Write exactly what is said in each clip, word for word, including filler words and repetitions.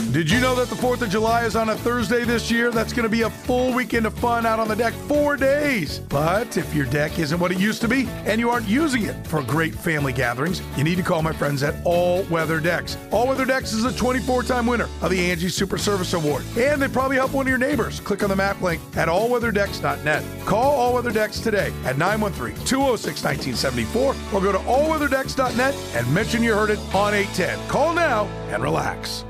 Did you know that the fourth of July is on a Thursday this year? That's going to be a full weekend of fun out on the deck, four days. But if your deck isn't what it used to be and you aren't using it for great family gatherings, you need to call my friends at All Weather Decks. All Weather Decks is a twenty-four time winner of the Angie Super Service Award. And they probably help one of your neighbors. Click on the map link at all weather decks dot net. Call All Weather Decks today at nine one three, two oh six, one nine seven four or go to all weather decks dot net and mention you heard it on eight ten. Call now and relax.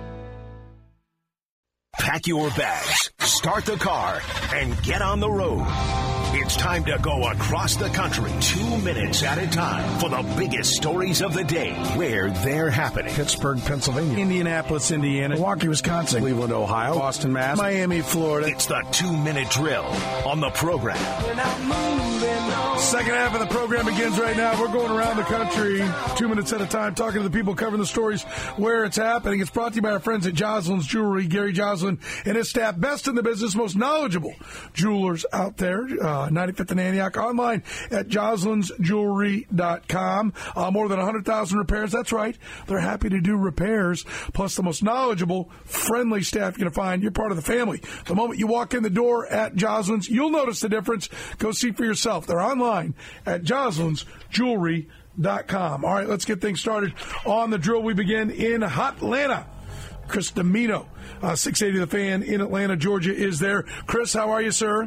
Pack your bags, start the car, and get on the road. It's time to go across the country, two minutes at a time, for the biggest stories of the day, where they're happening. Pittsburgh, Pennsylvania. Indianapolis, Indiana. Milwaukee, Wisconsin. Cleveland, Ohio. Boston, Mass. Miami, Florida. It's the two-minute drill on the program. Second half of the program begins right now. We're going around the country two minutes at a time, talking to the people covering the stories where it's happening. It's brought to you by our friends at Joslin's Jewelry. Gary Joslin and his staff, best in the business, most knowledgeable jewelers out there. Uh, ninety-fifth and Antioch, online at joslins jewelry dot com. Uh, more than one hundred thousand repairs. That's right. They're happy to do repairs. Plus the most knowledgeable, friendly staff you're going to find. You're part of the family. The moment you walk in the door at Joslin's, you'll notice the difference. Go see for yourself. They're online at joslins jewelry dot com. All right, let's get things started on the drill. We begin in Hotlanta. Chris Domino, uh, six eighty The Fan in Atlanta, Georgia, is there. Chris, how are you, sir?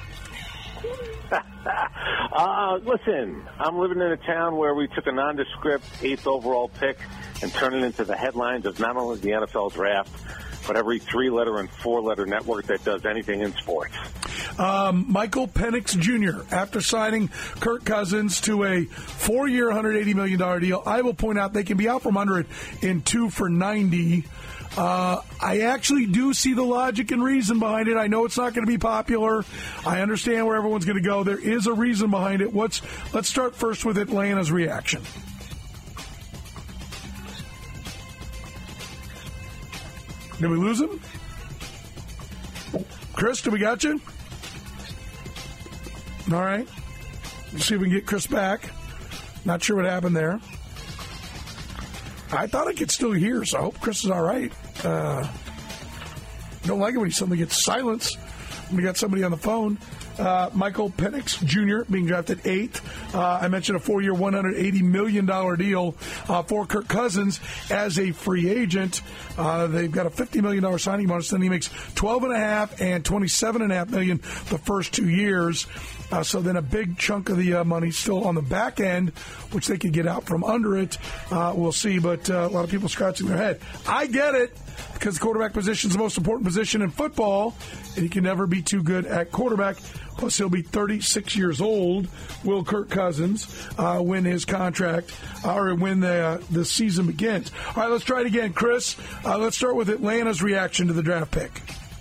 uh, listen, I'm living in a town where we took a nondescript eighth overall pick and turned it into the headlines of not only the N F L draft, but every three-letter and four-letter network that does anything in sports. Um, Michael Penix Junior, after signing Kirk Cousins to a four-year, one hundred eighty million dollars deal, I will point out they can be out from under it in two for ninety. Uh, I actually do see the logic and reason behind it. I know it's not going to be popular. I understand where everyone's going to go. There is a reason behind it. What's, let's start first with Atlanta's reaction. Did we lose him? Chris, do we got you? All right. Let's see if we can get Chris back. Not sure what happened there. I thought I could still hear, so I hope Chris is all right. Uh, don't like it when he suddenly gets silence. We got somebody on the phone. Uh, Michael Penix Junior being drafted eighth. Uh, I mentioned a four-year, one hundred eighty million dollars deal uh, for Kirk Cousins as a free agent. Uh, they've got a fifty million dollars signing bonus. Then he makes twelve and a half and twenty-seven and a half million the first two years. Uh, so then a big chunk of the uh, money still on the back end, which they could get out from under it. Uh, we'll see, but uh, a lot of people scratching their head. I get it, because the quarterback position is the most important position in football, and he can never be too good at quarterback. Plus, he'll be thirty-six years old, will Kirk Cousins, uh, when his contract, uh, or when the, uh, the season begins. All right, let's try it again. Chris, uh, let's start with Atlanta's reaction to the draft pick.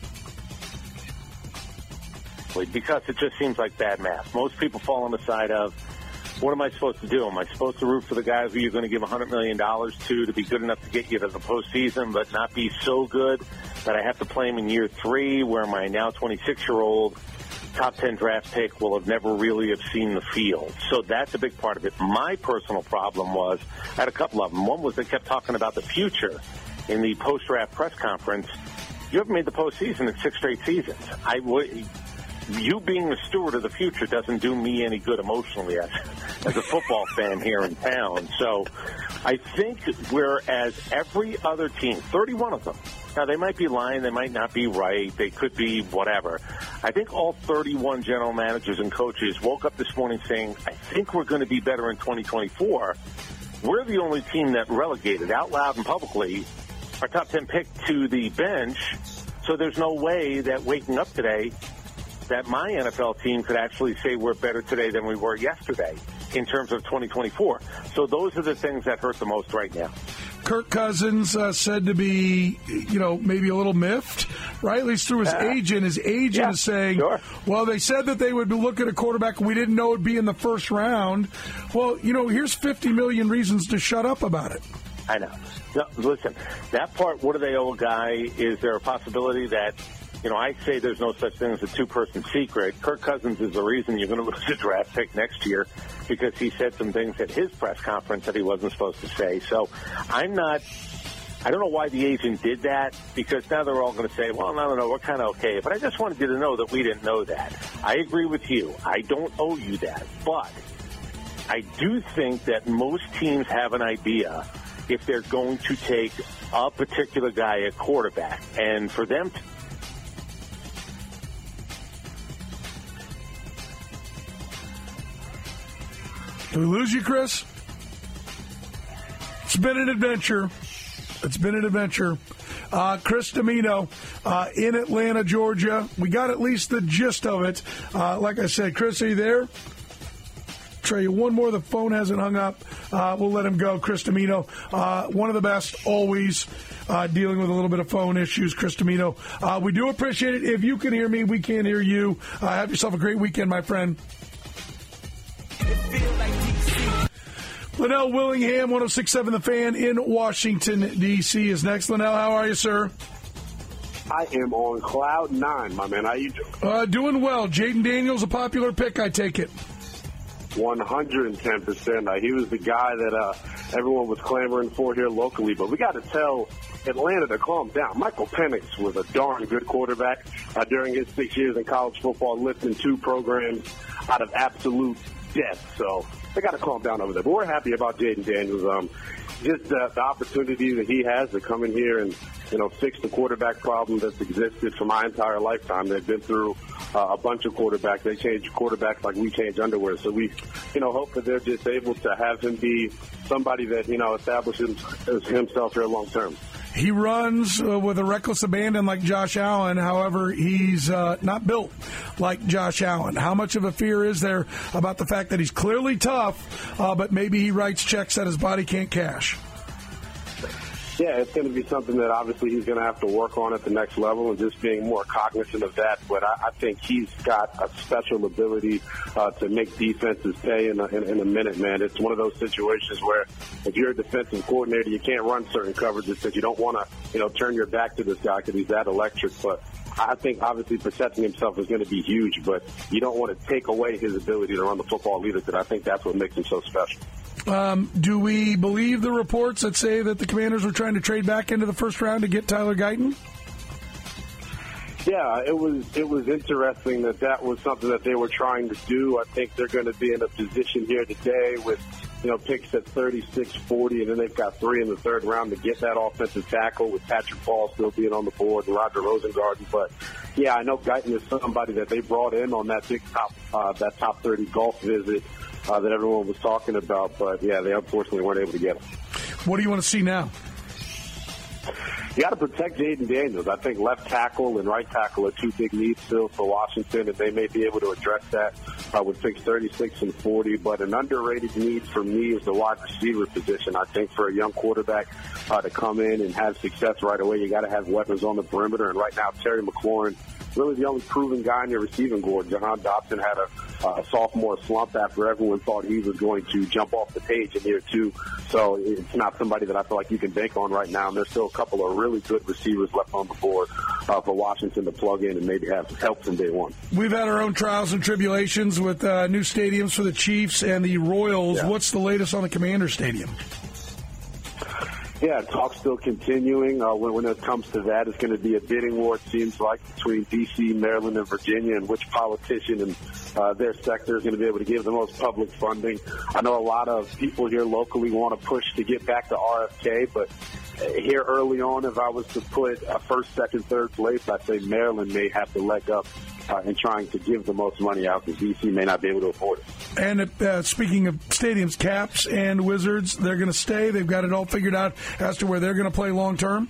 Because it just seems like bad math. Most people fall on the side of, what am I supposed to do? Am I supposed to root for the guy who you're going to give one hundred million dollars to to be good enough to get you to the postseason, but not be so good that I have to play him in year three, where my now twenty-six-year-old top ten draft pick will have never really have seen the field? So that's a big part of it. My personal problem was, I had a couple of them. One was they kept talking about the future in the post-draft press conference. You haven't made the postseason in six straight seasons. I would... You being the steward of the future doesn't do me any good emotionally as, as a football fan here in town. So I think whereas every other team, thirty-one of them, now they might be lying, they might not be right, they could be whatever. I think all thirty-one general managers and coaches woke up this morning saying, I think we're going to be better in twenty twenty-four. We're the only team that relegated out loud and publicly our top ten pick to the bench. So there's no way that waking up today that my N F L team could actually say we're better today than we were yesterday in terms of twenty twenty-four. So those are the things that hurt the most right now. Kirk Cousins uh, said to be, you know, maybe a little miffed, right? At least through his uh, agent. His agent yeah, is saying, sure. well, they said that they would look at a quarterback and we didn't know it would be in the first round. Well, you know, here's fifty million reasons to shut up about it. I know. No, listen, that part, what do they owe a guy? Is there a possibility that, you know, I say there's no such thing as a two-person secret. Kirk Cousins is the reason you're going to lose a draft pick next year because he said some things at his press conference that he wasn't supposed to say. So I'm not I don't know why the agent did that, because now they're all going to say, well, no, no, no, we're kind of okay. But I just wanted you to know that we didn't know that. I agree with you. I don't owe you that. But I do think that most teams have an idea if they're going to take a particular guy at quarterback. And for them to Did we lose you, Chris? It's been an adventure. It's been an adventure. Uh, Chris Dimino uh, in Atlanta, Georgia. We got at least the gist of it. Uh, like I said, Chris, are you there? Try you one more. The phone hasn't hung up. Uh, we'll let him go. Chris Dimino, uh, one of the best, always uh, dealing with a little bit of phone issues. Chris Dimino, uh, we do appreciate it. If you can hear me, we can't hear you. Uh, have yourself a great weekend, my friend. Linnell Willingham, one oh six point seven The Fan in Washington, D C is next. Linnell, how are you, sir? I am on cloud nine, my man. How you doing? Uh, doing well. Jaden Daniels, a popular pick, I take it. one hundred ten percent. Uh, he was the guy that uh, everyone was clamoring for here locally. But we got to tell Atlanta to calm down. Michael Penix was a darn good quarterback uh, during his six years in college football, lifting two programs out of absolute death. So they got to calm down over there. But we're happy about Jaden Daniels. Um, just uh, the opportunity that he has to come in here and, you know, fix the quarterback problem that's existed for my entire lifetime. They've been through uh, a bunch of quarterbacks. They change quarterbacks like we change underwear. So we, you know, hope that they're just able to have him be somebody that, you know, establishes himself here long term. He runs uh, with a reckless abandon like Josh Allen. However, he's uh, not built like Josh Allen. How much of a fear is there about the fact that he's clearly tough, uh, but maybe he writes checks that his body can't cash? Yeah, it's going to be something that obviously he's going to have to work on at the next level and just being more cognizant of that. But I, I think he's got a special ability uh, to make defenses pay in a, in, in a minute, man. It's one of those situations where if you're a defensive coordinator, you can't run certain coverages because you don't want to, you know, turn your back to this guy because he's that electric. But I think obviously protecting himself is going to be huge, but you don't want to take away his ability to run the football either, because I think that's what makes him so special. Um, do we believe the reports that say that the Commanders were trying to trade back into the first round to get Tyler Guyton? Yeah, it was it was interesting that that was something that they were trying to do. I think they're going to be in a position here today with, you know, picks at thirty-six, forty, and then they've got three in the third round to get that offensive tackle with Patrick Paul still being on the board and Roger Rosengarten. But, yeah, I know Guyton is somebody that they brought in on that big top, uh, that top thirty golf visit uh, that everyone was talking about. But, yeah, they unfortunately weren't able to get him. What do you want to see now? You got to protect Jaden Daniels. I think left tackle and right tackle are two big needs still for Washington, and they may be able to address that uh, with picks thirty-six and forty. But an underrated need for me is the wide receiver position. I think for a young quarterback uh, to come in and have success right away, you got to have weapons on the perimeter. And right now, Terry McLaurin, really the only proven guy in your receiving board. Jahan Dotson had a, a sophomore slump after everyone thought he was going to jump off the page in year two. So it's not somebody that I feel like you can bank on right now. And there's still a couple of really good receivers left on the board uh, for Washington to plug in and maybe have help from day one. We've had our own trials and tribulations with uh, new stadiums for the Chiefs and the Royals. Yeah. What's the latest on the Commander Stadium? Yeah, talk's still continuing. Uh, when, when it comes to that, it's going to be a bidding war, it seems like, between D C, Maryland, and Virginia, and which politician and uh, their sector is going to be able to give the most public funding. I know a lot of people here locally want to push to get back to R F K, but here early on, if I was to put a first, second, third place, I'd say Maryland may have to leg up uh, in trying to give the most money out because D C may not be able to afford it. And uh, speaking of stadiums, Caps and Wizards, they're going to stay. They've got it all figured out as to where they're going to play long term.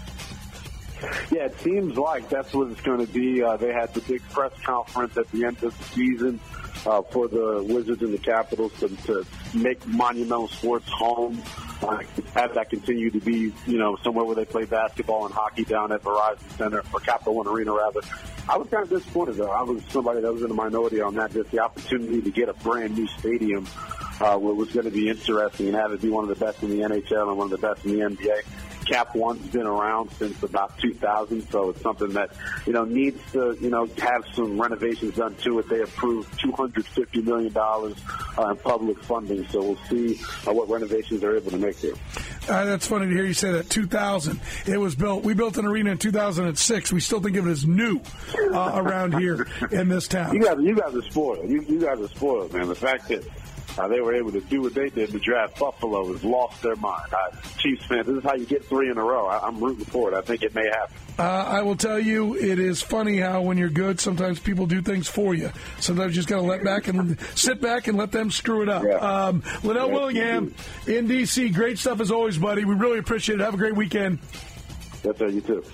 Yeah, it seems like that's what it's going to be. Uh, they had the big press conference at the end of the season uh, for the Wizards and the Capitals to, to make Monumental Sports home. Uh, have that continue to be, you know, somewhere where they play basketball and hockey down at Verizon Center, or Capital One Arena, rather. I was kind of disappointed, though. I was somebody that was in the minority on that. Just the opportunity to get a brand new stadium uh, was going to be interesting and have it be one of the best in the N H L and one of the best in the N B A. Cap One's been around since about two thousand, so it's something that, you know, needs to, you know, have some renovations done to it. They approved two hundred fifty million dollars uh, in public funding, so we'll see uh, what renovations they're able to make there. Uh, that's funny to hear you say that. two thousand. It was built. We built an arena in two thousand six. We still think of it as new uh, around here in this town. You guys, you guys are spoiled. You, you guys are spoiled, man. The fact that uh, they were able to do what they did to draft Buffalo has lost their mind. Uh, Chiefs fans, this is how you get three in a row. I, I'm rooting for it. I think it may happen. Uh, I will tell you, it is funny how when you're good, sometimes people do things for you. Sometimes you just got to let back and sit back and let them screw it up. Yeah. Um, Linnell yeah. Willingham in D C, great stuff as always, buddy. We really appreciate it. Have a great weekend. That's how you too.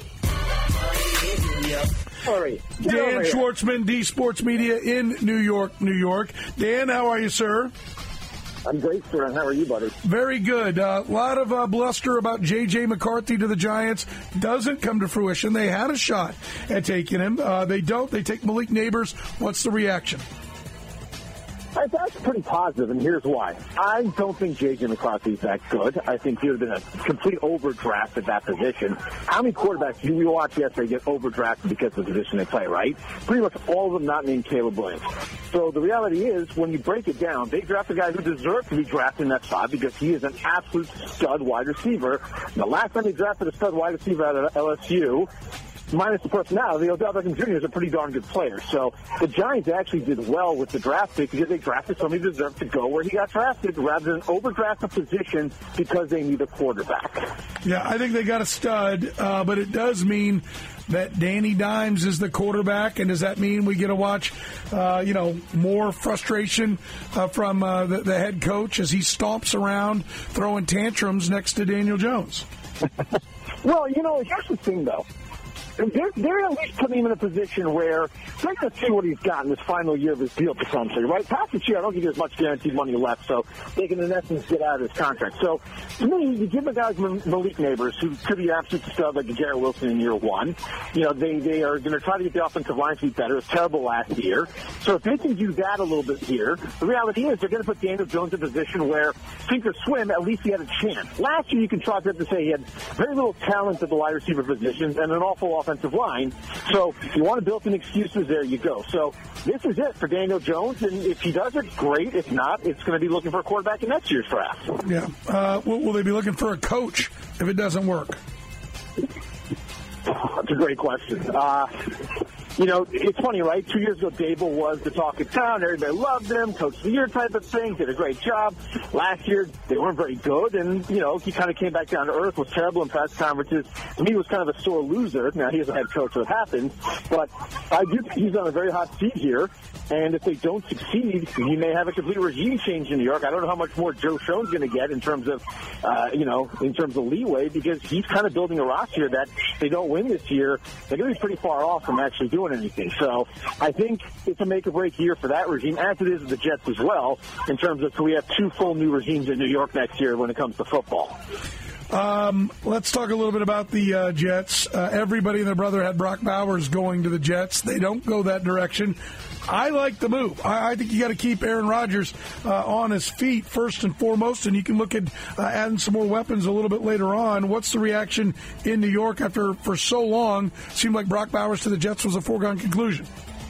Sorry. Dan Schwartzman, D Sports Media in New York, New York. Dan, how are you, sir? I'm great, sir. And how are you, buddy? Very good. A uh, lot of uh, bluster about J J. McCarthy to the Giants. Doesn't come to fruition. They had a shot at taking him. Uh, they don't. They take Malik Neighbors. What's the reaction? I, that's pretty positive, and here's why. I don't think J J. McCarthy is that good. I think he would have been a complete overdraft at that position. How many quarterbacks did we watch yesterday get overdrafted because of the position they play, right? Pretty much all of them not named Caleb Williams. So the reality is, when you break it down, they draft a guy who deserved to be drafted in that spot because he is an absolute stud wide receiver. The last time they drafted a stud wide receiver out of L S U, minus the personality, Odell Beckham Junior is a pretty darn good player. So the Giants actually did well with the draft pick because they drafted somebody who deserved to go where he got drafted rather than overdraft a position because they need a quarterback. Yeah, I think they got a stud, uh, but it does mean that Danny Dimes is the quarterback, and does that mean we get to watch, uh, you know, more frustration uh, from uh, the, the head coach as he stomps around throwing tantrums next to Daniel Jones? Well, you know, here's the thing, though. They're, they're at least putting him in a position where they're going to see what he's got in this final year of his deal, potentially, right? Past this year, I don't think there's much guaranteed money left, so they can, in essence, get out of his contract. So, to me, you give the guys Malik Neighbors, who could be absolute stud like Garrett Wilson in year one. You know, they, they are going to try to get the offensive line to be better. It was terrible last year. So if they can do that a little bit here, the reality is they're going to put Daniel Jones in a position where, sink or swim, at least he had a chance. Last year, you can try to say he had very little talent at the wide receiver positions and an awful offensive line. So if you want to build in excuses, there you go. So this is it for Daniel Jones, and if he does it, great. If not, it's going to be looking for a quarterback in next year's draft. Yeah. Uh, will, will they be looking for a coach if it doesn't work? That's a great question. Uh, you know, it's funny, right? Two years ago, Dable was the talk of town. Everybody loved him, coach of the year type of thing, did a great job. Last year, they weren't very good, and, you know, he kind of came back down to earth, was terrible in press conferences. To me, he was kind of a sore loser. Now, he is a head coach, so it happens. But I do think he's on a very hot seat here, and if they don't succeed, he may have a complete regime change in New York. I don't know how much more Joe Schoen's going to get in terms of, uh, you know, in terms of leeway, because he's kind of building a roster that if they don't win this year, they're going to be pretty far off from actually doing anything. So I think it's a make-or-break year for that regime, as it is with the Jets as well, in terms of, so we have two full new regimes in New York next year when it comes to football. Um, let's talk a little bit about the uh, Jets. Uh, everybody and their brother had Brock Bowers going to the Jets. They don't go that direction. I like the move. I, I think you got to keep Aaron Rodgers uh, on his feet first and foremost, and you can look at uh, adding some more weapons a little bit later on. What's the reaction in New York after, for so long, it seemed like Brock Bowers to the Jets was a foregone conclusion?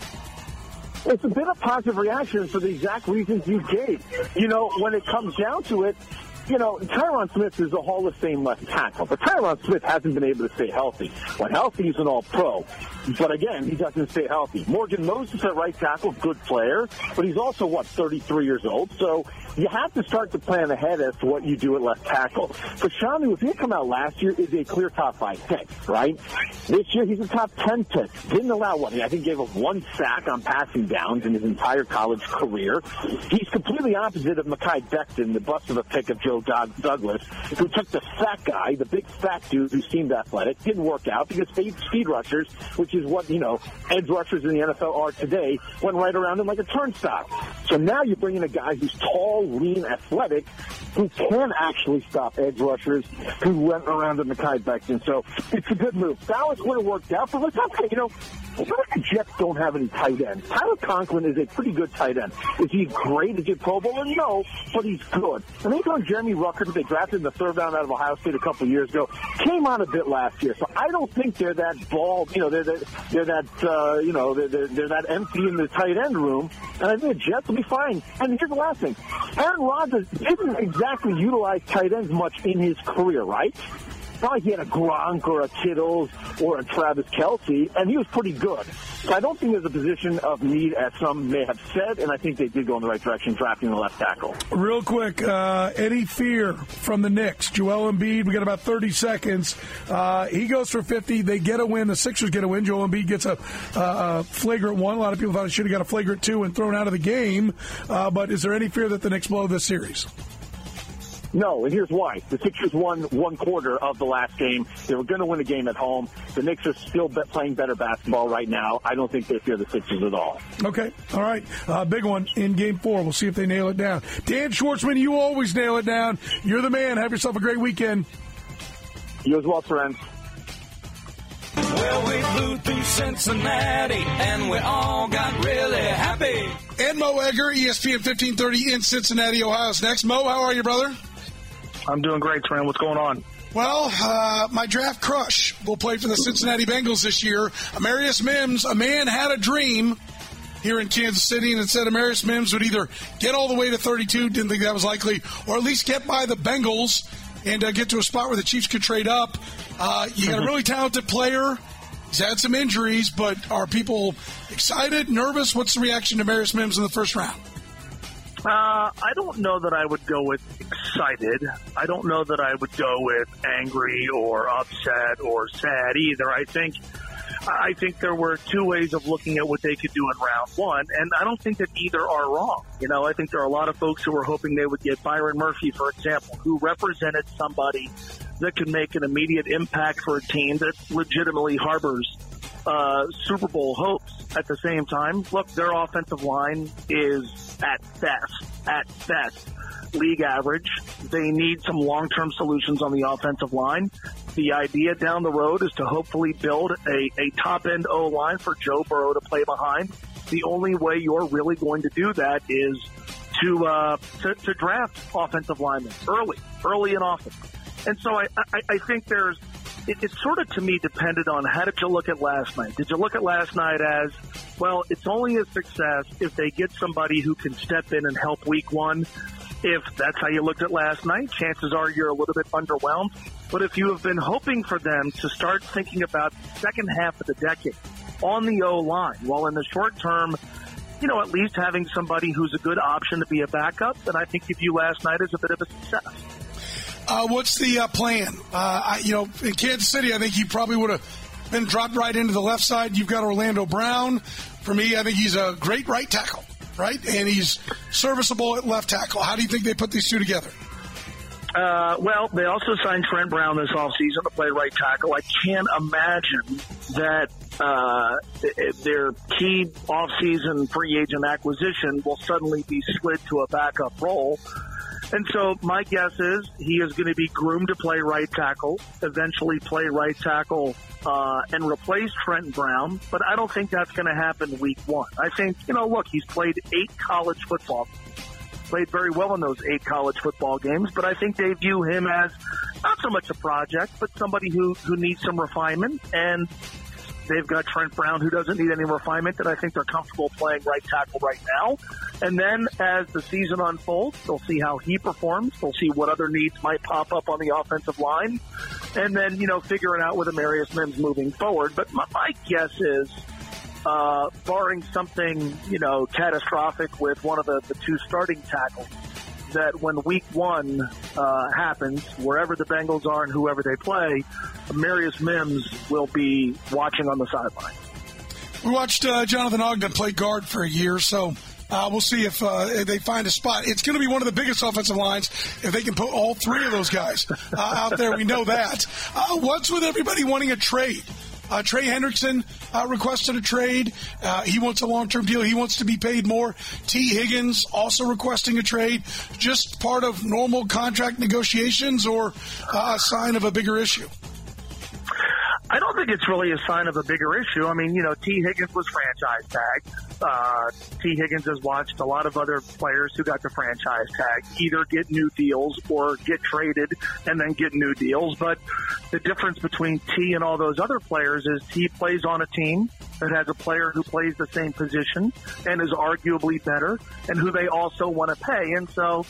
It's a bit of positive reaction for the exact reasons you gave. You know, when it comes down to it, you know, Tyron Smith is a Hall of Fame left tackle, but Tyron Smith hasn't been able to stay healthy. When healthy, he's an all-pro. But again, he doesn't stay healthy. Morgan Moses at right tackle, good player, but he's also, what, thirty-three years old? So you have to start to plan ahead as to what you do at left tackle. For Shamu, if he had come out last year, is a clear top five pick, right? This year, he's a top ten pick. Didn't allow what? I think gave up one sack on passing downs in his entire college career. He's completely opposite of Mekhi Becton, the bust of a pick of Joe Douglas, who took the fat guy, the big fat dude who seemed athletic, didn't work out because speed, speed rushers, which is what, you know, edge rushers in the N F L are today, went right around him like a turnstile. So now you're bringing a guy who's tall, lean, athletic, who can actually stop edge rushers who went around him Mekhi Becton. So it's a good move. Dallas would have worked out, but let's not, you know, it's not like the Jets don't have any tight ends. Tyler Conklin is a pretty good tight end. Is he great? Is he Pro Bowler? No, but he's good. And they found Jeremy Jeremy Rucker, who they drafted in the third round out of Ohio State a couple of years ago, came on a bit last year. So I don't think they're that bald, you know, they're, they're, they're that, uh, you know, they're, they're, they're that empty in the tight end room. And I think the Jets will be fine. And here's the last thing. Aaron Rodgers didn't exactly utilize tight ends much in his career, right? Not like he had a Gronk or a Kittles or a Travis Kelce, and he was pretty good. So I don't think there's a position of need, as some may have said, and I think they did go in the right direction, drafting the left tackle. Real quick, uh, any fear from the Knicks? Joel Embiid, we got about thirty seconds. Uh, he goes for fifty. They get a win. The Sixers get a win. Joel Embiid gets a, a flagrant one. A lot of people thought he should have got a flagrant two and thrown out of the game. Uh, but is there any fear that the Knicks blow this series? No, and here's why. The Sixers won one quarter of the last game. They were going to win a game at home. The Knicks are still be- playing better basketball right now. I don't think they fear the Sixers at all. Okay. All right. Uh, big one in game four. We'll see if they nail it down. Dan Schwartzman, you always nail it down. You're the man. Have yourself a great weekend. You as well, friends. Well, we flew through Cincinnati, and we all got really happy. And Mo Egger, E S P N fifteen thirty in Cincinnati, Ohio's next. Mo, how are you, brother? I'm doing great, Trent. What's going on? Well, uh, my draft crush will play for the Cincinnati Bengals this year. Amarius Mims, a man had a dream here in Kansas City, and it said Amarius Mims would either get all the way to thirty-two, didn't think that was likely, or at least get by the Bengals and uh, get to a spot where the Chiefs could trade up. Uh, you got a really talented player. He's had some injuries, but are people excited, nervous? What's the reaction to Amarius Mims in the first round? Uh, I don't know that I would go with excited. I don't know that I would go with angry or upset or sad either. I think I think there were two ways of looking at what they could do in round one, and I don't think that either are wrong. You know, I think there are a lot of folks who were hoping they would get Byron Murphy, for example, who represented somebody that can make an immediate impact for a team that legitimately harbors uh, Super Bowl hopes. At the same time, look, their offensive line is at best, at best, league average. They need some long-term solutions on the offensive line. The idea down the road is to hopefully build a, a top-end O-line for Joe Burrow to play behind. The only way you're really going to do that is to uh, to, to draft offensive linemen early, early and often. And so I, I, I think there's it, it's sort of, to me, depended on how did you look at last night. Did you look at last night as, well, it's only a success if they get somebody who can step in and help week one. If that's how you looked at last night, chances are you're a little bit underwhelmed. But if you have been hoping for them to start thinking about the second half of the decade on the O-line, while in the short term, you know, at least having somebody who's a good option to be a backup, then I think you view last night as a bit of a success. Uh, what's the uh, plan? Uh, I, you know, in Kansas City, I think he probably would have been dropped right into the left side. You've got Orlando Brown. For me, I think he's a great right tackle, right? And he's serviceable at left tackle. How do you think they put these two together? Uh, well, they also signed Trent Brown this offseason to play right tackle. I can't imagine that uh, their key offseason free agent acquisition will suddenly be slid to a backup role. And so my guess is he is going to be groomed to play right tackle, eventually play right tackle uh, and replace Trent Brown. But I don't think that's going to happen week one. I think, you know, look, he's played eight college football games. Played very well in those eight college football games, but I think they view him as not so much a project, but somebody who, who needs some refinement. And they've got Trent Brown, who doesn't need any refinement, and I think they're comfortable playing right tackle right now. And then as the season unfolds, they'll see how he performs. They'll see what other needs might pop up on the offensive line. And then, you know, figure it out with Amarius Mims moving forward. But my, my guess is, Uh, barring something, you know, catastrophic with one of the, the two starting tackles, that when week one uh, happens, wherever the Bengals are and whoever they play, Amarius Mims will be watching on the sideline. We watched uh, Jonathan Ogden play guard for a year, so uh, we'll see if, uh, if they find a spot. It's going to be one of the biggest offensive lines if they can put all three of those guys uh, out there. We know that. Uh, what's with everybody wanting a trade? Uh, Trey Hendrickson uh, requested a trade. Uh, he wants a long-term deal. He wants to be paid more. T. Higgins also requesting a trade. Just part of normal contract negotiations or uh, a sign of a bigger issue? I don't think it's really a sign of a bigger issue. I mean, you know, T. Higgins was franchise tagged. Uh, T. Higgins has watched a lot of other players who got the franchise tag either get new deals or get traded and then get new deals. But the difference between T and all those other players is T plays on a team that has a player who plays the same position and is arguably better and who they also want to pay. And so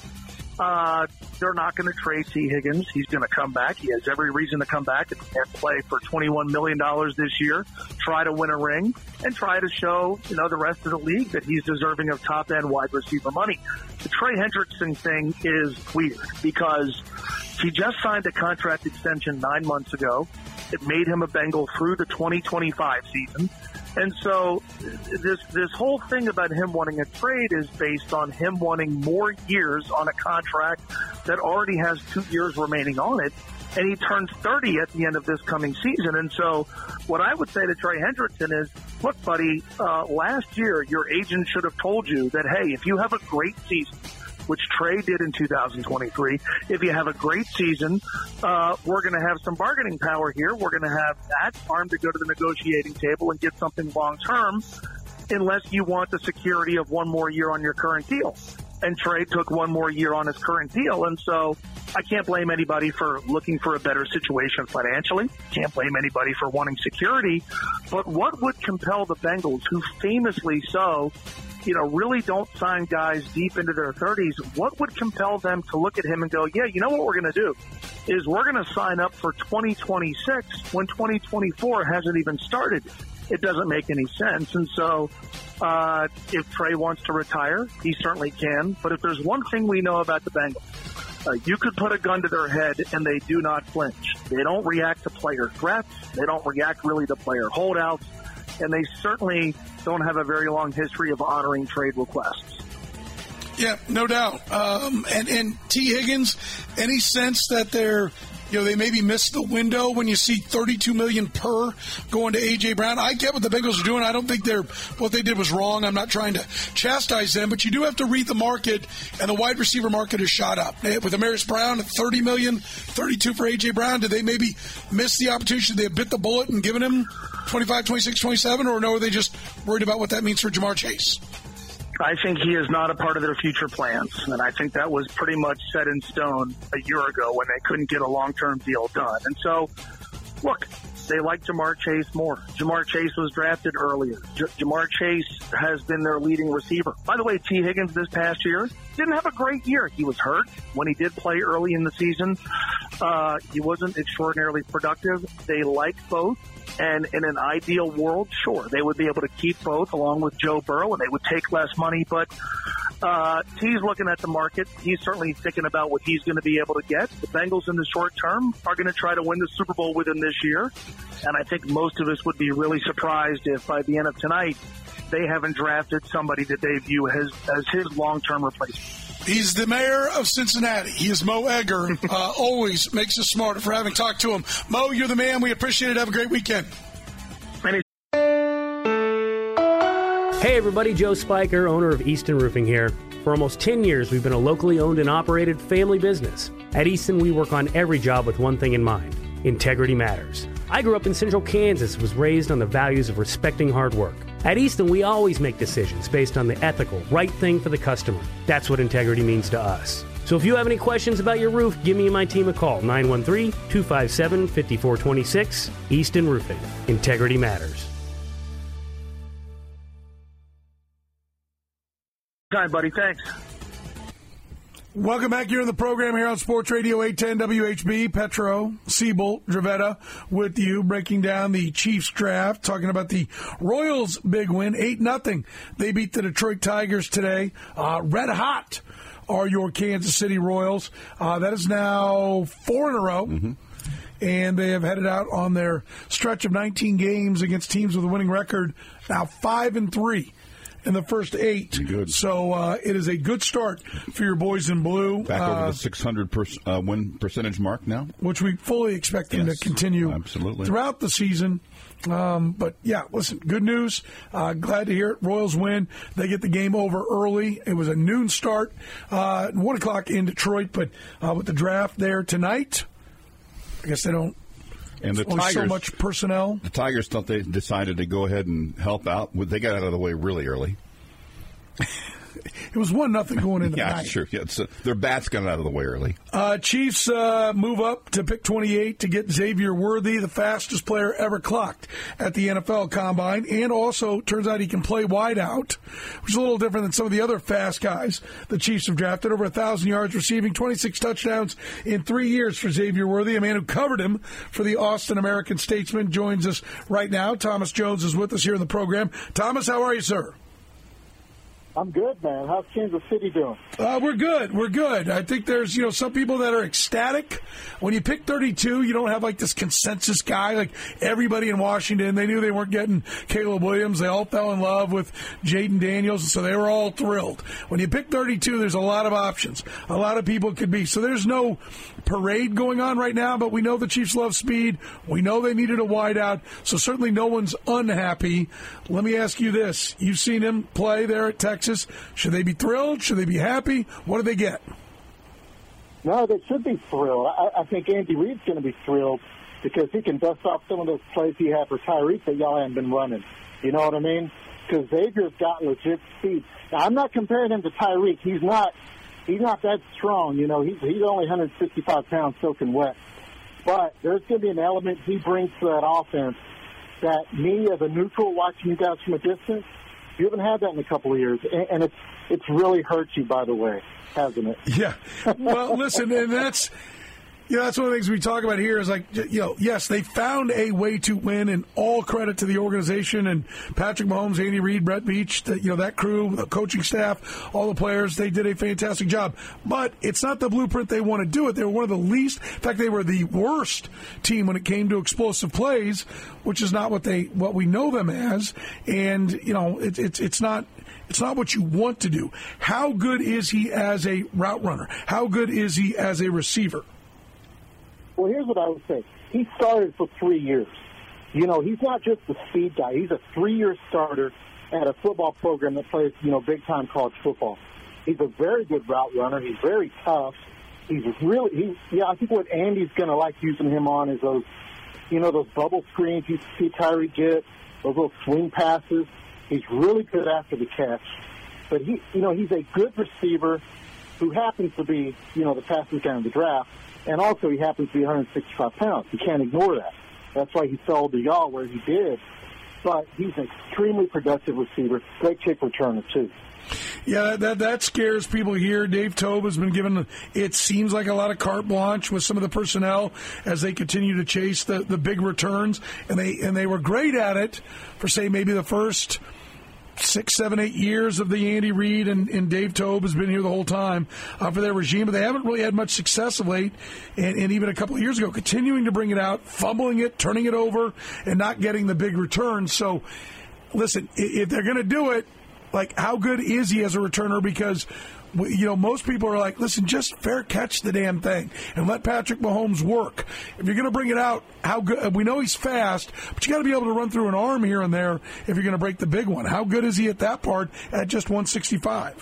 Uh, they're not going to trade T. Higgins. He's going to come back. He has every reason to come back and play for twenty-one million dollars this year, try to win a ring, and try to show, you know, the rest of the league that he's deserving of top-end wide receiver money. The Trey Hendrickson thing is weird because he just signed a contract extension nine months ago. It made him a Bengal through the twenty twenty-five season. And so this this whole thing about him wanting a trade is based on him wanting more years on a contract that already has two years remaining on it. And he turns thirty at the end of this coming season. And so what I would say to Trey Hendrickson is, look, buddy, uh, last year your agent should have told you that, hey, if you have a great season, which Trey did in two thousand twenty-three. If you have a great season, uh, we're going to have some bargaining power here. We're going to have that arm to go to the negotiating table and get something long-term unless you want the security of one more year on your current deal. And Trey took one more year on his current deal. And so I can't blame anybody for looking for a better situation financially. Can't blame anybody for wanting security. But what would compel the Bengals, who famously so you know, really don't sign guys deep into their thirties, what would compel them to look at him and go, yeah, you know what we're going to do is we're going to sign up for twenty twenty-six when twenty twenty-four hasn't even started. It doesn't make any sense. And so uh, if Trey wants to retire, he certainly can. But if there's one thing we know about the Bengals, uh, you could put a gun to their head and they do not flinch. They don't react to player threats. They don't react really to player holdouts. And they certainly don't have a very long history of honoring trade requests. Yeah, no doubt. Um, and, and T. Higgins, any sense that they're, you know, they maybe missed the window when you see thirty-two million dollars per going to A J. Brown? I get what the Bengals are doing. I don't think they're what they did was wrong. I'm not trying to chastise them, but you do have to read the market, and the wide receiver market has shot up. With Amarius Brown at thirty million dollars, thirty-two for A J. Brown, did they maybe miss the opportunity? Did they have bit the bullet and given him twenty-five, twenty-six, twenty-seven, or no, are they just worried about what that means for Jamar Chase? I think he is not a part of their future plans, and I think that was pretty much set in stone a year ago when they couldn't get a long-term deal done. And so, look, they like Jamar Chase more. Jamar Chase was drafted earlier. J- Jamar Chase has been their leading receiver. By the way, T. Higgins this past year didn't have a great year. He was hurt when he did play early in the season. Uh, he wasn't extraordinarily productive. They like both. And in an ideal world, sure, they would be able to keep both along with Joe Burrow, and they would take less money. But uh, T's looking at the market. He's certainly thinking about what he's going to be able to get. The Bengals in the short term are going to try to win the Super Bowl with him this year. And I think most of us would be really surprised if by the end of tonight they haven't drafted somebody that they view as, as his long-term replacement. He's the mayor of Cincinnati. He is Mo Egger. Uh, always makes us smarter for having talked to him. Mo, you're the man. We appreciate it. Have a great weekend. Hey, everybody. Joe Spiker, owner of Easton Roofing here. For almost ten years, we've been a locally owned and operated family business. At Easton, we work on every job with one thing in mind: integrity matters. I grew up in Central Kansas, was raised on the values of respecting hard work. At Easton, we always make decisions based on the ethical, right thing for the customer. That's what integrity means to us. So if you have any questions about your roof, give me and my team a call, nine one three, two five seven, five four two six. Easton Roofing. Integrity matters. Hi, buddy. Thanks. Welcome back here in the program here on Sports Radio eight ten W H B. Petro, Siebel, Dravetta with you, breaking down the Chiefs draft, talking about the Royals' big win, eight nothing. They beat the Detroit Tigers today. Uh, red hot are your Kansas City Royals. Uh, that is now four in a row. Mm-hmm. And they have headed out on their stretch of nineteen games against teams with a winning record, now five and three. In the first eight. Good. So uh, it is a good start for your boys in blue. Back uh, over the six hundred per, uh, win percentage mark now. Which we fully expect them yes, to continue absolutely. throughout the season. Um, but, yeah, listen, good news. Uh, glad to hear it. Royals win. They get the game over early. It was a noon start, uh, one o'clock in Detroit. But uh, with the draft there tonight, I guess they don't And the Only Tigers, so much personnel. The Tigers thought they decided to go ahead and help out. They got out of the way really early. It was one nothing going into yeah, the night. Sure. Yeah, so their bats got out of the way early. Uh, Chiefs uh, move up to pick twenty-eight to get Xavier Worthy, the fastest player ever clocked at the N F L Combine, and also turns out he can play wide out, which is a little different than some of the other fast guys the Chiefs have drafted. Over one thousand yards receiving, twenty-six touchdowns in three years for Xavier Worthy. A man who covered him for the Austin American-Statesman joins us right now. Thomas Jones is with us here in the program. Thomas, how are you, sir? I'm good, man. How's Kansas City doing? Uh, we're good. We're good. I think there's, you know, some people that are ecstatic. When you pick thirty-two, you don't have like this consensus guy. Like everybody in Washington, they knew they weren't getting Caleb Williams. They all fell in love with Jaden Daniels, so they were all thrilled. When you pick thirty-two, there's a lot of options. A lot of people could be. So there's no parade going on right now, but we know the Chiefs love speed. We know they needed a wideout, so certainly no one's unhappy. Let me ask you this. You've seen him play there at Texas. Should they be thrilled? Should they be happy? What do they get? No, they should be thrilled. I, I think Andy Reid's going to be thrilled because he can dust off some of those plays he had for Tyreek that y'all haven't been running. You know what I mean? Because Xavier's got legit speed. Now, I'm not comparing him to Tyreek. He's not he's not that strong. You know, he's, he's only one hundred sixty-five pounds soaking wet. But there's going to be an element he brings to that offense that me as a neutral watching you guys from a distance, you haven't had that in a couple of years, and, and it's it's really hurt you, by the way, hasn't it? Yeah. Well, listen, and that's you know that's one of the things we talk about here is like you know yes they found a way to win, and all credit to the organization and Patrick Mahomes, Andy Reid, Brett Veach, the, you know that crew, the coaching staff, all the players, they did a fantastic job. But it's not the blueprint they want to do it. They were one of the least, in fact, they were the worst team when it came to explosive plays, which is not what they what we know them as. And you know it, it's it's not. It's not what you want to do. How good is he as a route runner? How good is he as a receiver? Well, here's what I would say. He started for three years. You know, he's not just a speed guy. He's a three-year starter at a football program that plays, you know, big-time college football. He's a very good route runner. He's very tough. He's really, he, yeah, I think what Andy's going to like using him on is those, you know, those bubble screens you see Tyreek get, those little swing passes. He's really good after the catch. But, he, you know, he's a good receiver who happens to be, you know, the fastest guy in the draft. And also he happens to be one hundred sixty-five pounds. You can't ignore that. That's why he fell to y'all where he did. But he's an extremely productive receiver. Great kick returner, too. Yeah, that that scares people here. Dave Toub has been given, it seems like, a lot of carte blanche with some of the personnel as they continue to chase the, the big returns. And they and they were great at it for, say, maybe the first six, seven, eight years of the Andy Reid and, and Dave Toub has been here the whole time uh, for their regime. But they haven't really had much success of late. And, and even a couple of years ago, continuing to bring it out, fumbling it, turning it over, and not getting the big returns. So, listen, if they're going to do it, like, how good is he as a returner? Because, you know, most people are like, listen, just fair catch the damn thing and let Patrick Mahomes work. If you're going to bring it out, how good? We know he's fast, but you got to be able to run through an arm here and there if you're going to break the big one. How good is he at that part at just one sixty-five?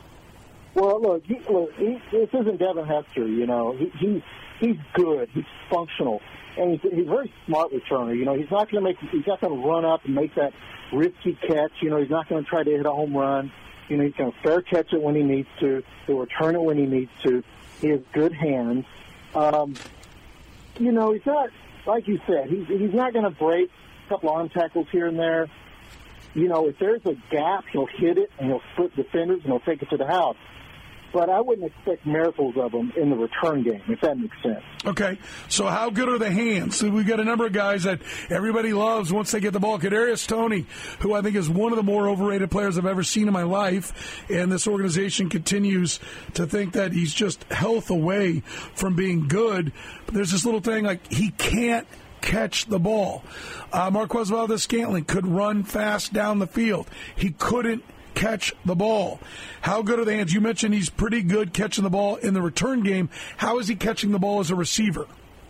Well, look, he, look he, this isn't Devin Hester, you know. He, he's he's good. He's functional. And he's, he's a very smart returner. You know, he's not going to make, he's not going to run up and make that risky catch. You know, he's not going to try to hit a home run. You know, he's going to fair catch it when he needs to. He'll return it when he needs to. He has good hands. Um, you know, he's not, like you said, he's, he's not going to break a couple arm tackles here and there. You know, if there's a gap, he'll hit it and he'll split defenders and he'll take it to the house. But I wouldn't expect miracles of him in the return game, if that makes sense. Okay, so how good are the hands? So we've got a number of guys that everybody loves once they get the ball. Kadarius Toney, who I think is one of the more overrated players I've ever seen in my life, and this organization continues to think that he's just health away from being good. But there's this little thing like he can't catch the ball. Uh, Marquez Valdes-Scantling could run fast down the field. He couldn't catch the ball. How good are the hands? You mentioned he's pretty good catching the ball in the return game. How is he catching the ball as a receiver?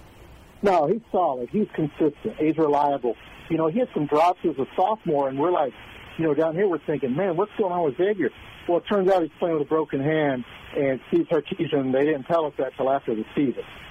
No, he's solid. He's consistent. He's reliable. You know, he had some drops as a sophomore, and we're like, you know, down here we're thinking, man, what's going on with Xavier? Well, it turns out he's playing with a broken hand, and Steve Sarkisian, they didn't tell us that till after the season.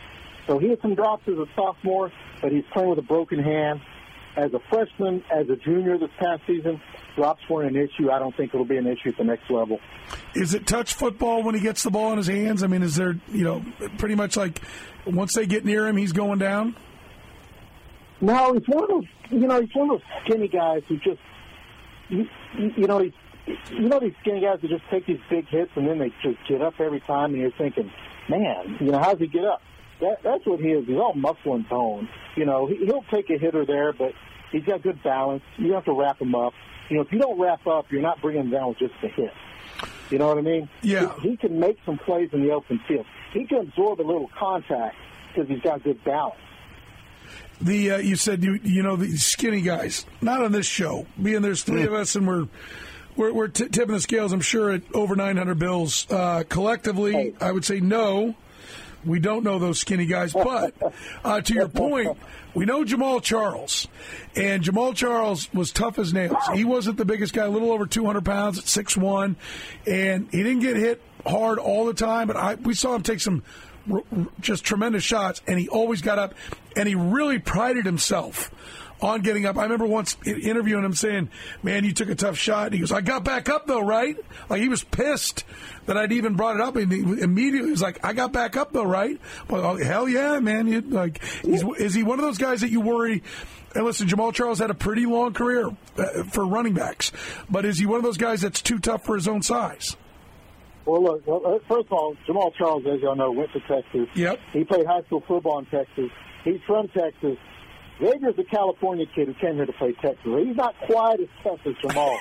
So he had some drops as a sophomore, but he's playing with a broken hand. As a freshman, as a junior this past season, drops weren't an issue. I don't think it'll be an issue at the next level. Is it touch football when he gets the ball in his hands? I mean, is there, you know, pretty much like once they get near him, he's going down? No, he's one of those, you know, he's one of those skinny guys who just, you, you know, he's, you know these skinny guys who just take these big hits and then they just get up every time, and you're thinking, man, you know, how's he get up? That, that's what he is. He's all muscle and bone. You know, he, he'll take a hitter there, but he's got good balance. You have to wrap him up. You know, if you don't wrap up, you're not bringing him down with just a hit. You know what I mean? Yeah. He, he can make some plays in the open field. He can absorb a little contact because he's got good balance. The uh, you said you you know the skinny guys, not on this show. Being there's three of us and we're we're, we're t- tipping the scales. I'm sure at over nine hundred bills uh, collectively. Hey. I would say no. We don't know those skinny guys, but uh, to your point, we know Jamal Charles, and Jamal Charles was tough as nails. He wasn't the biggest guy, a little over two hundred pounds at six one, and he didn't get hit hard all the time, but I, we saw him take some r- r- just tremendous shots, and he always got up, and he really prided himself on getting up. I remember once interviewing him saying, man, you took a tough shot. And he goes, I got back up, though, right? Like, he was pissed that I'd even brought it up. And he immediately was like, I got back up, though, right? Well, oh, hell yeah, man. You, like, he's, is he one of those guys that you worry? And listen, Jamal Charles had a pretty long career uh, for running backs. But is he one of those guys that's too tough for his own size? Well, look, first of all, Jamal Charles, as y'all know, went to Texas. Yep. He played high school football in Texas. He's from Texas. Xavier's a California kid who came here to play Texas. He's not quite as tough as Jamal.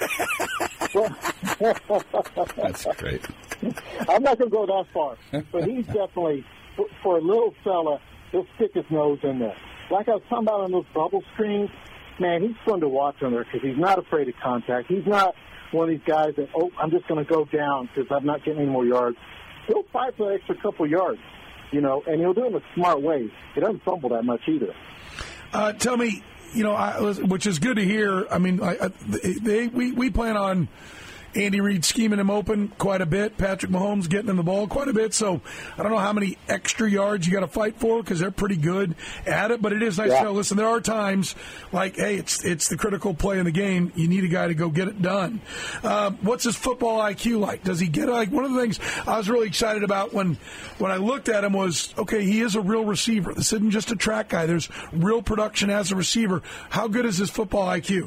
That's great. I'm not going to go that far, but he's definitely, for, for a little fella, he'll stick his nose in there. Like I was talking about on those bubble screens, man, he's fun to watch on there because he's not afraid of contact. He's not one of these guys that, oh, I'm just going to go down because I'm not getting any more yards. He'll fight for that extra couple yards, you know, and he'll do it in a smart way. He doesn't fumble that much either. Uh, tell me, you know, I, which is good to hear. I mean, I, they, we, we plan on Andy Reid scheming him open quite a bit. Patrick Mahomes getting him the ball quite a bit. So I don't know how many extra yards you got to fight for because they're pretty good at it. But it is nice yeah. to know. Listen, there are times like, hey, it's it's the critical play in the game. You need a guy to go get it done. Uh, what's his football I Q like? Does he get it? Like one of the things I was really excited about when when I looked at him was, okay, he is a real receiver. This isn't just a track guy. There's real production as a receiver. How good is his football I Q?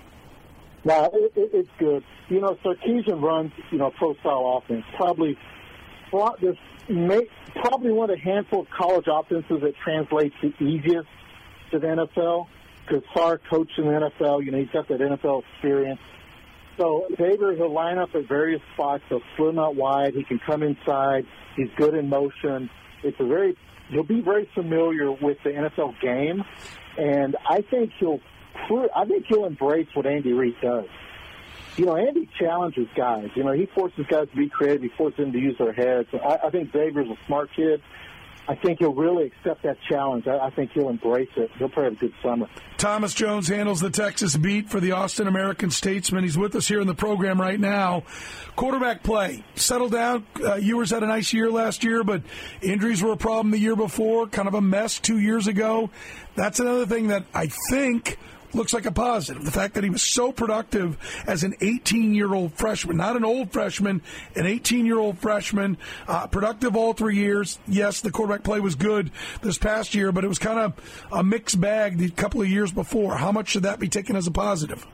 No, it, it, it's good. You know, Sarkisian runs, you know, pro-style offense. Probably, there's may, probably one of the handful of college offenses that translates the easiest to the N F L because Sark coached in the N F L. You know, he's got that N F L experience. So Xavier, he'll line up at various spots. He'll slim out wide. He can come inside. He's good in motion. It's a very, he'll be very familiar with the N F L game, and I think he'll I think he'll embrace what Andy Reid does. You know, Andy challenges guys. You know, he forces guys to be creative. He forces them to use their heads. I, I think Xavier's a smart kid. I think he'll really accept that challenge. I, I think he'll embrace it. He'll probably have a good summer. Thomas Jones handles the Texas beat for the Austin American-Statesman. He's with us here in the program right now. Quarterback play. Settle down. Uh, Ewers had a nice year last year, but injuries were a problem the year before. Kind of a mess two years ago. That's another thing that I think looks like a positive. The fact that he was so productive as an eighteen-year-old freshman, not an old freshman, an eighteen-year-old freshman, uh, productive all three years. Yes, the quarterback play was good this past year, but it was kind of a mixed bag the couple of years before. How much should that be taken as a positive?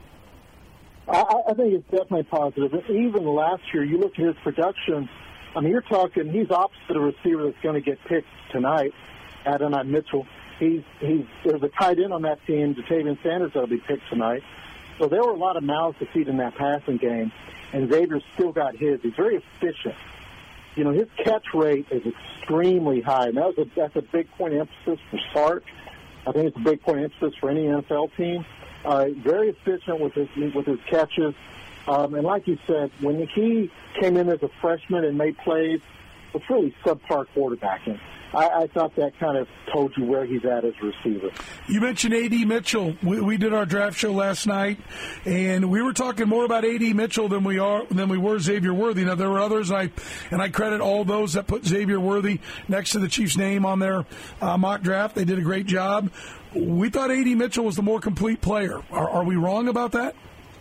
I, I think it's definitely positive. Even last year, you look at his production, I mean, you're talking, he's opposite a receiver that's going to get picked tonight, Adonai Mitchell. He's, he's, there's a tight end on that team, Jatavian Sanders, that'll be picked tonight. So there were a lot of mouths to feed in that passing game, and Xavier still got his. He's very efficient. You know, his catch rate is extremely high, and that was a, that's a big point of emphasis for Sark. I think it's a big point of emphasis for any N F L team. Uh, very efficient with his with his catches. Um, and like you said, when he came in as a freshman and made plays, it's really subpar quarterbacking. I, I thought that kind of told you where he's at as a receiver. You mentioned A D. Mitchell. We, we did our draft show last night, and we were talking more about A D. Mitchell than we are than we were Xavier Worthy. Now, there were others, and I, and I credit all those that put Xavier Worthy next to the Chiefs' name on their uh, mock draft. They did a great job. We thought A D. Mitchell was the more complete player. Are, are we wrong about that?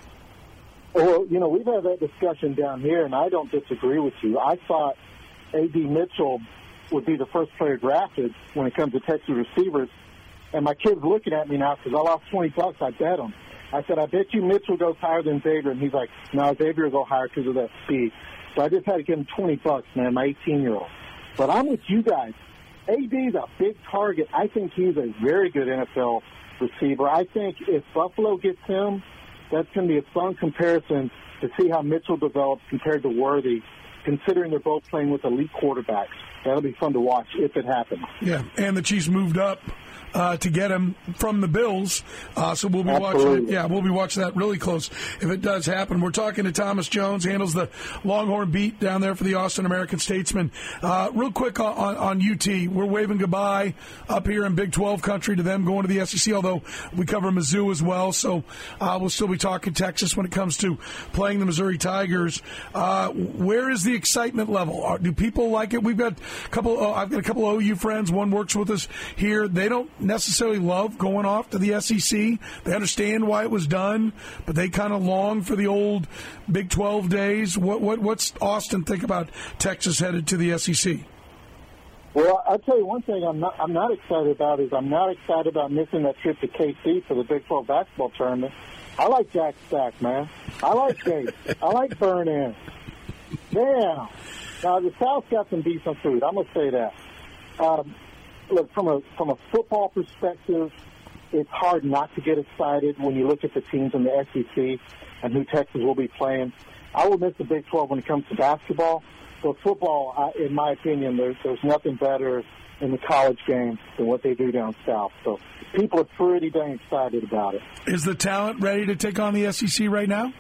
Well, you know, we've had that discussion down here, and I don't disagree with you. I thought A D. Mitchell would be the first player drafted when it comes to Texas receivers. And my kid's looking at me now because I lost twenty bucks. I bet him. I said, I bet you Mitchell goes higher than Xavier. And he's like, no, Xavier will go higher because of that speed. So I just had to give him twenty bucks, man, my eighteen-year-old. But I'm with you guys. A D's a big target. I think he's a very good N F L receiver. I think if Buffalo gets him, that's going to be a fun comparison to see how Mitchell develops compared to Worthy, considering they're both playing with elite quarterbacks. That'll be fun to watch if it happens. Yeah, and the Chiefs moved up uh, to get him from the Bills, uh, so we'll be Absolutely. watching. Yeah, we'll be watching that really close if it does happen. We're talking to Thomas Jones, handles the Longhorn beat down there for the Austin American Statesman. Uh, real quick on, on, on U T, we're waving goodbye up here in Big twelve country to them going to the S E C. Although we cover Mizzou as well, so uh, we'll still be talking Texas when it comes to playing the Missouri Tigers. Uh, where is the excitement level? Are, do people like it? We've got a couple. Uh, I've got a couple of O U friends. One works with us here. They don't necessarily love going off to the S E C. They understand why it was done, but they kind of long for the old Big twelve days. What what what's Austin think about Texas headed to the S E C? Well, I'll tell you one thing I'm not I'm not excited about is I'm not excited about missing that trip to K C for the Big twelve basketball tournament. I like Jack Stack, man. I like Gates. I like Burn-In. Damn. Now, the South got some decent food. I'm going to say that. Um, look, from a from a football perspective, it's hard not to get excited when you look at the teams in the S E C and who Texas will be playing. I will miss the Big twelve when it comes to basketball. So football, I, in my opinion, there's, there's nothing better in the college game than what they do down south. So people are pretty dang excited about it. Is the talent ready to take on the S E C right now?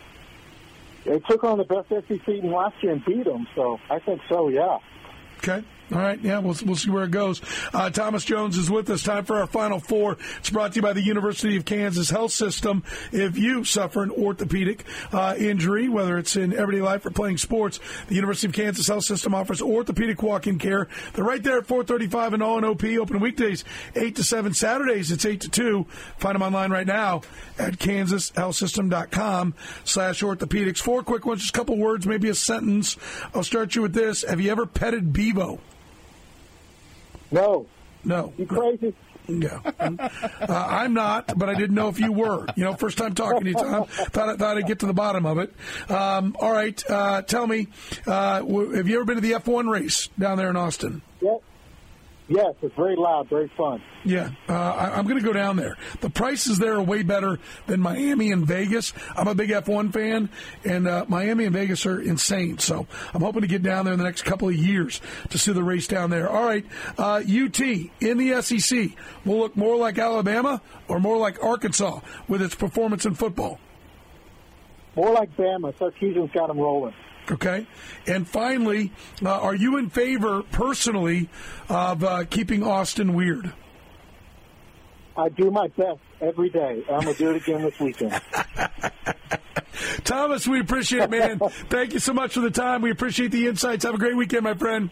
They took on the best S E C team last year and beat them, so I think so, yeah. Okay. All right, yeah, we'll we'll see where it goes. Uh, Thomas Jones is with us. Time for our Final Four. It's brought to you by the University of Kansas Health System. If you suffer an orthopedic uh, injury, whether it's in everyday life or playing sports, the University of Kansas Health System offers orthopedic walk-in care. They're right there at four thirty-five and all in O P. Open weekdays eight to seven. Saturdays it's eight to two. Find them online right now at kansas health system dot com slash orthopedics. Four quick ones, just a couple words, maybe a sentence. I'll start you with this. Have you ever petted Bevo? No. No. You crazy? No. Uh, I'm not, but I didn't know if you were. You know, first time talking to you, Tom. Thought, I, thought I'd get to the bottom of it. Um, all right. Uh, tell me, uh, have you ever been to the F one race down there in Austin? Yep. Yes, it's very loud, very fun. Yeah, uh, I, I'm going to go down there. The prices there are way better than Miami and Vegas. I'm a big F one fan, and uh, Miami and Vegas are insane. So I'm hoping to get down there in the next couple of years to see the race down there. All right, uh, U T in the S E C will look more like Alabama or more like Arkansas with its performance in football? More like Bama. Sarkisian's got them rolling. Okay. And finally, uh, are you in favor, personally, of uh, keeping Austin weird? I do my best every day. I'm going to do it again this weekend. Thomas, we appreciate it, man. Thank you so much for the time. We appreciate the insights. Have a great weekend, my friend.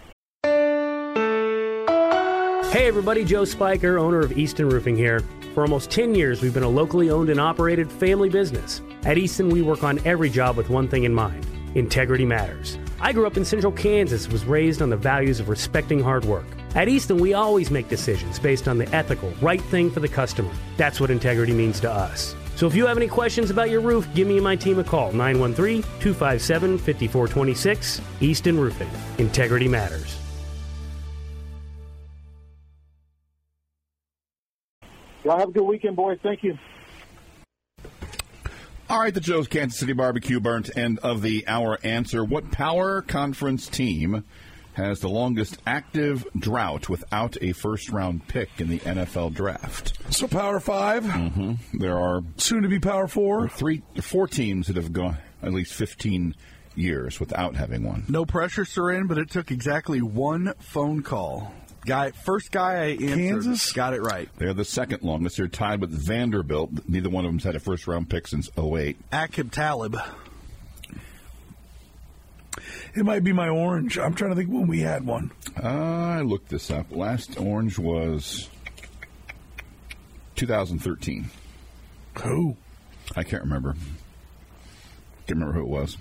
Hey, everybody. Joe Spiker, owner of Easton Roofing here. For almost ten years, we've been a locally owned and operated family business. At Easton, we work on every job with one thing in mind. Integrity matters. I grew up in central Kansas, was raised on the values of respecting hard work. At Easton, we always make decisions based on the ethical, right thing for the customer. That's what integrity means to us. So if you have any questions about your roof, give me and my team a call, nine one three, two five seven, five four two six. Easton Roofing. Integrity matters. Y'all have a good weekend, boys. Thank you. All right, the Joe's Kansas City Barbecue burnt end of the hour answer. What Power Conference team has the longest active drought without a first-round pick in the N F L draft? So Power Five. Mm-hmm. There are soon to be Power Four. Three, four teams that have gone at least fifteen years without having one. No pressure, Soren, but it took exactly one phone call. Guy, first guy I answered Kansas got it right. They're the second longest. They're tied with Vanderbilt. Neither one of them's had a first-round pick since oh eight. Akib Talib. It might be my orange. I'm trying to think when we had one. Uh, I looked this up. Last orange was two thousand thirteen. Who? I can't remember. Can't remember who it was.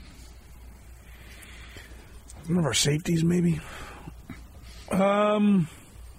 One of our safeties, maybe. Um,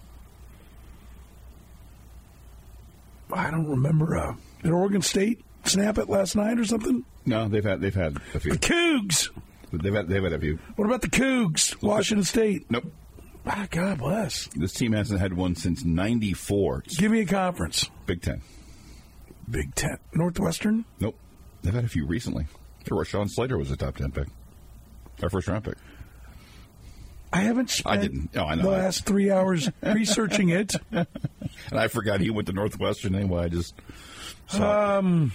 I don't remember. Uh, did Oregon State snap it last night or something? No, they've had they've had a few. The Cougs. They've had they've had a few. What about the Cougs? Washington State. Nope. Ah, God bless. This team hasn't had one since ninety-four. Give me a conference. Big Ten. Big Ten. Northwestern? Nope. They've had a few recently. Rashawn Slater was a top ten pick. Our first round pick. I haven't spent I didn't. Oh, I know. the last three hours researching it. And I forgot he went to Northwestern anyway. I just saw um,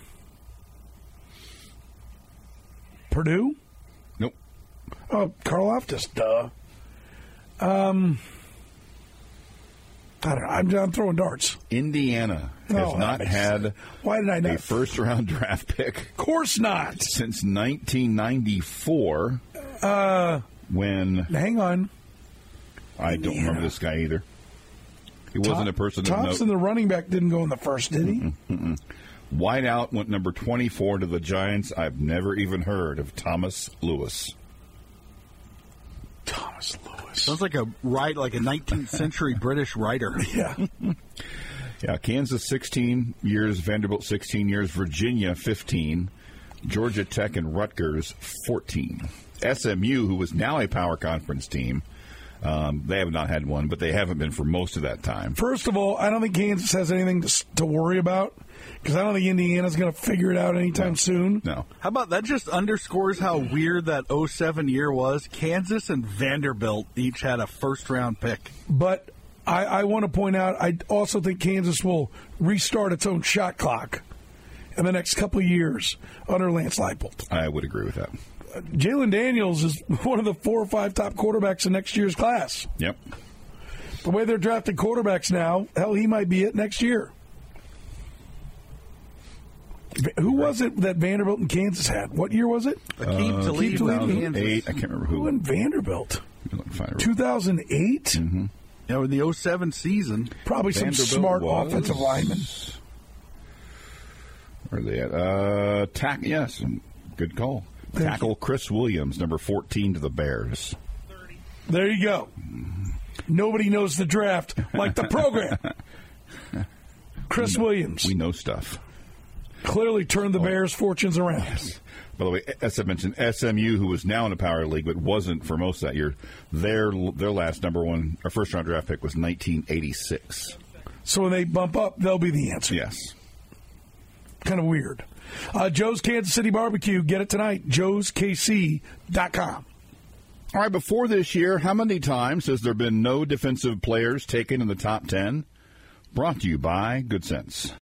Purdue? Nope. Oh, Karlaftis, duh. Um, I don't know. I'm, I'm throwing darts. Indiana has Oh, not nice. had Why did I a not? first-round draft pick. Of course not. Since nineteen ninety-four. Uh, when? Hang on. I don't Indiana. remember this guy either. He wasn't a person of note. Thompson, the running back, didn't go in the first, did he? Mm-mm, mm-mm. Wideout went number twenty-four to the Giants. I've never even heard of Thomas Lewis. Thomas Lewis. Sounds like a right, like a nineteenth century British writer. Yeah. Yeah, Kansas sixteen years, Vanderbilt sixteen years, Virginia fifteen, Georgia Tech and Rutgers fourteen. S M U, who was now a power conference team, um, they have not had one, but they haven't been for most of that time. First of all, I don't think Kansas has anything to, to worry about because I don't think Indiana's going to figure it out anytime no. soon. No. How about that? Just underscores how weird that oh seven year was. Kansas and Vanderbilt each had a first round pick. But I, I want to point out, I also think Kansas will restart its own shot clock in the next couple of years under Lance Leipold. I would agree with that. Uh, Jalen Daniels is one of the four or five top quarterbacks in next year's class. Yep. The way they're drafting quarterbacks now, hell, he might be it next year. Who was it that Vanderbilt and Kansas had? What year was it? Akeem Talib, Akeem Talib. Kansas. Eight. I can't remember who. Who in Vanderbilt? Find it. two thousand eight? Mm-hmm. Yeah, in the oh seven season. Probably some Vanderbilt smart was- offensive linemen. Where are they at? Uh, tack, yes, good call. Tackle Chris Williams, number fourteen to the Bears. There you go. Nobody knows the draft like the program. Chris we know, Williams. We know stuff. Clearly turned the Bears' fortunes around. Yes. By the way, as I mentioned, S M U, who was now in the Power League but wasn't for most of that year, their their last number one, or first round draft pick was nineteen eighty-six. So when they bump up, they'll be the answer. Yes. Kind of weird. Uh, Joe's Kansas City Barbecue. Get it tonight. joes k c dot com. All right, before this year, how many times has there been no defensive players taken in the top ten? Brought to you by Good Sense.